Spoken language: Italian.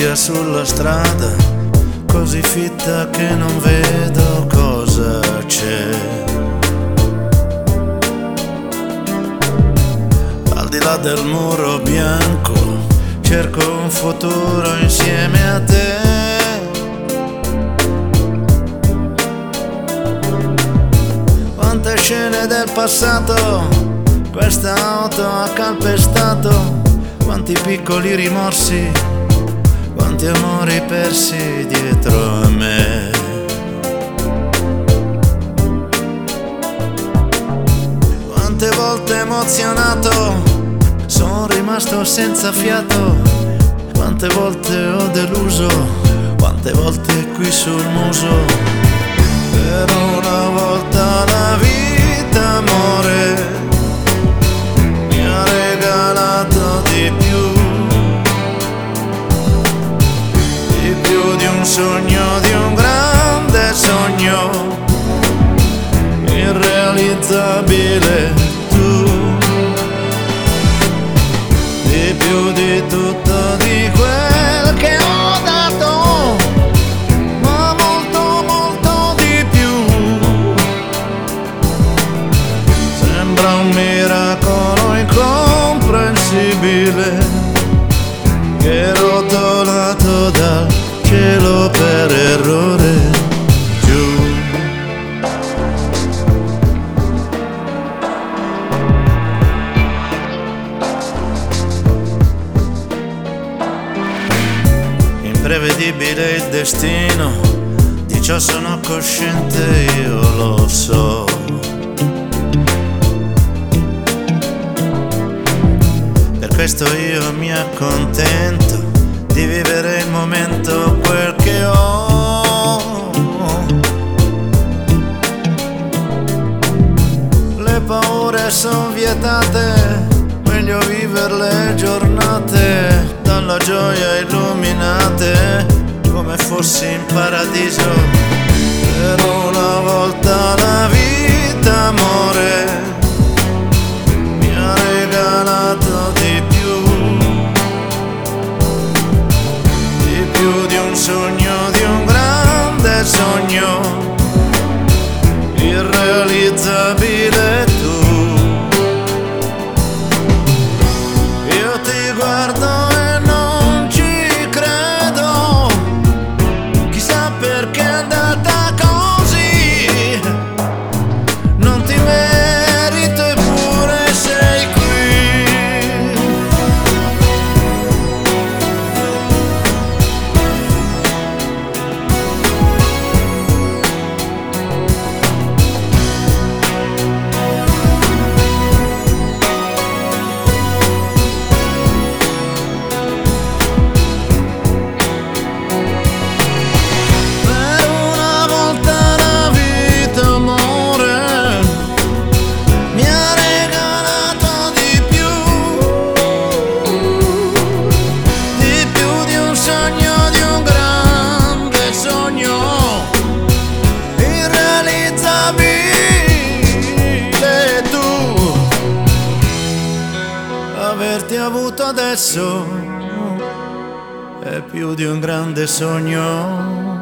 nebbia sulla strada, così fitta che non vedo cosa c'è. Al di là del muro bianco cerco un futuro insieme a te. Quante scene del passato questa auto ha calpestato, quanti piccoli rimorsi, quanti amori persi dietro a me. Quante volte emozionato sono rimasto senza fiato, quante volte ho deluso, quante volte qui sul muso. Per una volta la vita, amore, mi ha regalato di più di un sogno, di un grande sogno, irrealizzabile tu, di più di tutto di quel che ho dato, ma molto molto di più. Sembra un miracolo incomprensibile che rotolato dal cielo per errore giù. Imprevedibile il destino, di ciò sono cosciente, io lo so. Per questo io mi accontento di vivere il momento, quel che ho. Le paure son vietate, meglio vivere le giornate dalla gioia illuminate, come fossi in paradiso. Per una volta la vita, amore, mi ha regalato di più di un sogno, di un grande sogno, irrealizzabile tu. Io ti guardo e non ci credo, chissà perché è andata così, non ti merito eppure sei qui. Averti avuto adesso è più di un grande sogno.